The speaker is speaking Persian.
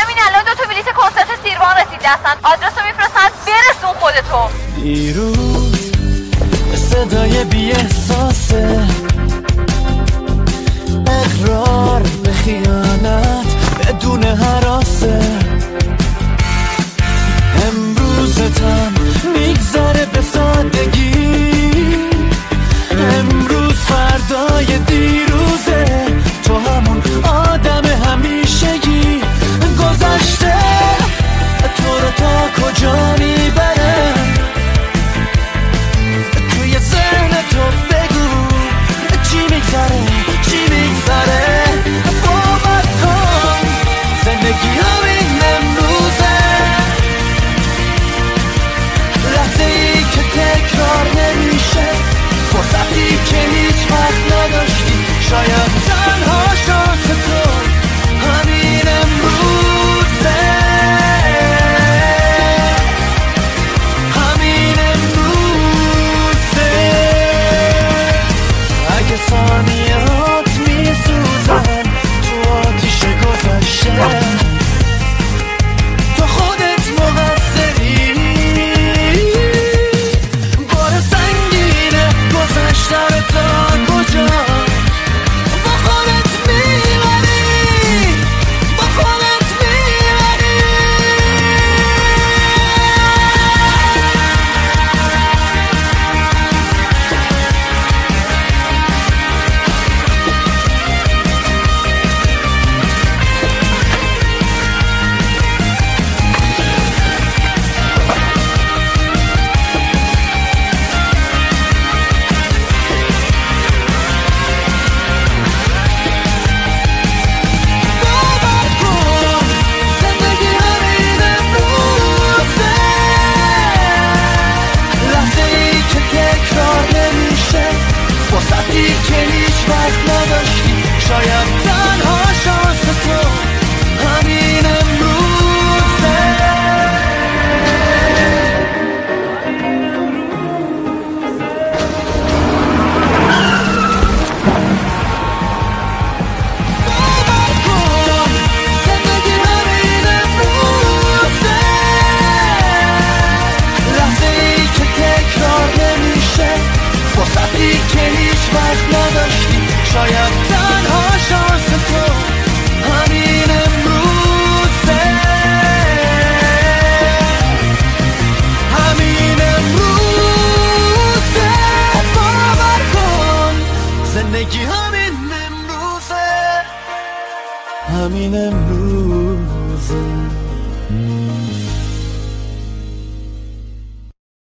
همین الان 2 تا بلیت کنسرت سیروان رسید دستن. آدرسو میفرستن برسون خودتو. دیروز صدای بی احساسه، اقرار به خیانت بدون هراسه. امروزتم میگذره به سادگی، امروز فردای دیروزه. تو همون آدم همیشگی، گذشته تو رو تا کجا میبره؟ توی ذهن تو بگو چی میگذره، چی میگذره. باور کن زندگی همین امروزه، لحظه ای که تکرار نمیشه، فرصتی که هیچ وقت نداشتی. شاید تنها شانس تو همین امروزه، همین امروزه. اگه ثانیهات میسوزن تو آتیش گذشته، تو خودت مقصری. بار سنگینه گذشته رو تا کجا با خودت میبری، با خودت میبری. فرصتی که هیچ وقت نداشتی. شاید تنها شانس تو همین امروزه. باور کن زندگی همین امروزه، لحظه ای که تکرار نمیشه، فرصتی که هیچ وقت نداشتی. شاید تنها شانس تو همین امروزه، همین امروزه. باور کن زندگی همین امروزه، همین امروز.